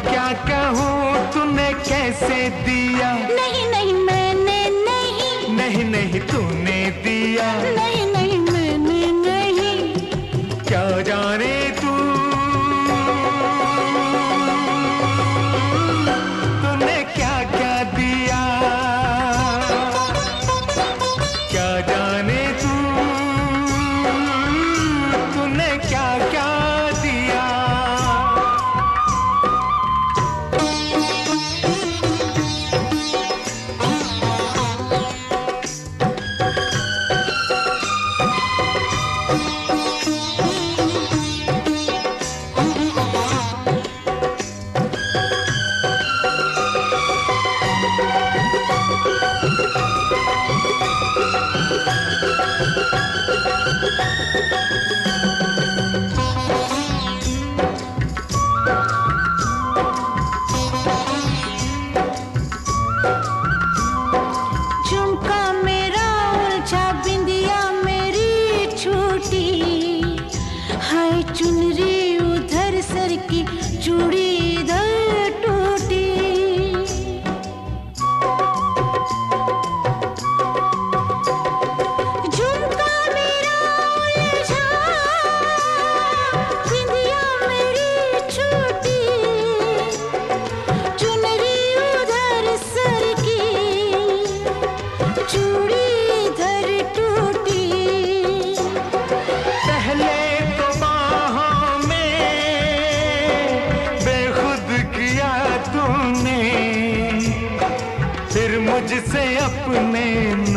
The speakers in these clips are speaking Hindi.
क्या कहूँ तूने कैसे दिया, नहीं नहीं मैंने नहीं, नहीं नहीं तूने दिया, नहीं नहीं मैंने नहीं, क्या जाने तू तूने क्या क्या दिया, क्या जाने तू तूने क्या क्या दिया। झुमका मेरा उलझा बिंदिया मेरी छूटी, हाय चुनरी उधर सर की चूड़ी इधर टूटी। झुमका मेरा उलझा बिंदिया मेरी छूटी, चुनरी उधर सर की चूड़ी इधर टूटी। पहले तो बाहों में बेखुद किया तूने, फिर मुझसे अपने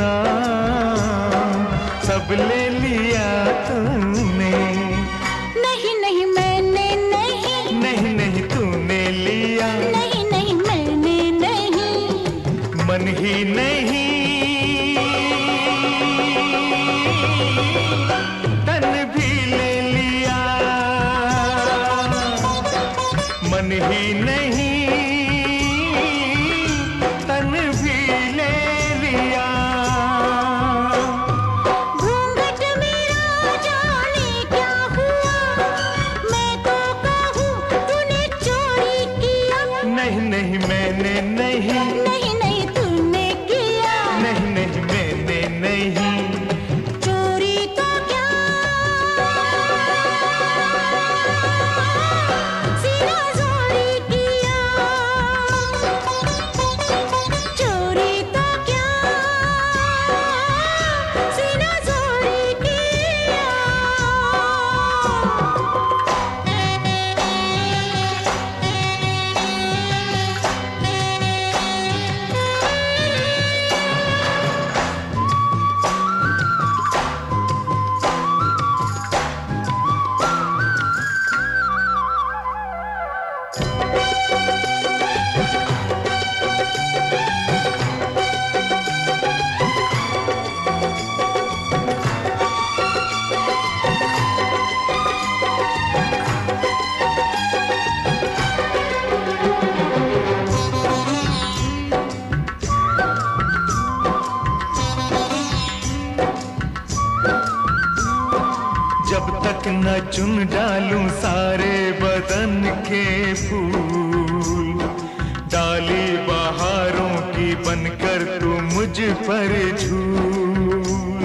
नाम सब ले लिया तूने। नहीं नहीं मैंने नहीं, नहीं नहीं तूने लिया, नहीं नहीं मैंने नहीं, मन ही नहीं तन भी ले लिया, मन ही नहीं तन भी ले लिया। घूंघट मेरा जाने क्या हुआ, मैं तो कहूँ तूने चोरी किया। नहीं नहीं मैंने नहीं, नहीं नहीं तूने किया, नहीं नहीं मैंने नहीं, चोरी तो क्या सीना जोड़ी किया, चोरी तो क्या सीना जोड़ी किया। जब तक न चुन डालूं सारे बदन के फूल, डाली बहारों की बनकर तू मुझ पर झूल।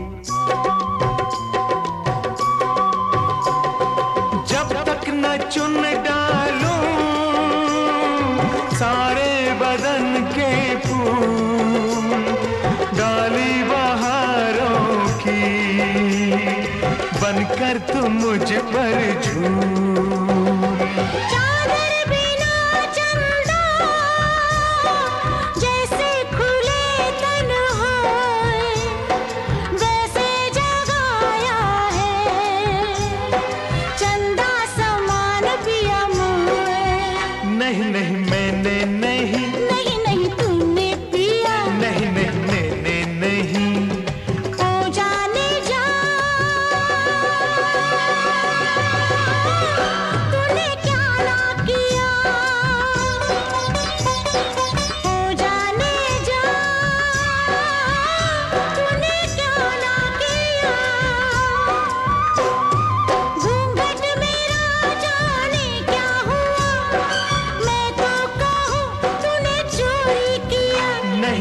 जब तक न चुन डालूं सारे बदन के फूल, डाली बहारों की बनकर तू मुझ पर झूल। चादर बिना चंदा जैसे खुले तन होए, वैसे जगाया है चंदा समान पिया मोए। नहीं नहीं मैंने नहीं, नहीं नहीं तूने पिया, नहीं नहीं मैंने नहीं, ओ जाने जा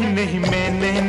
नहीं मैंने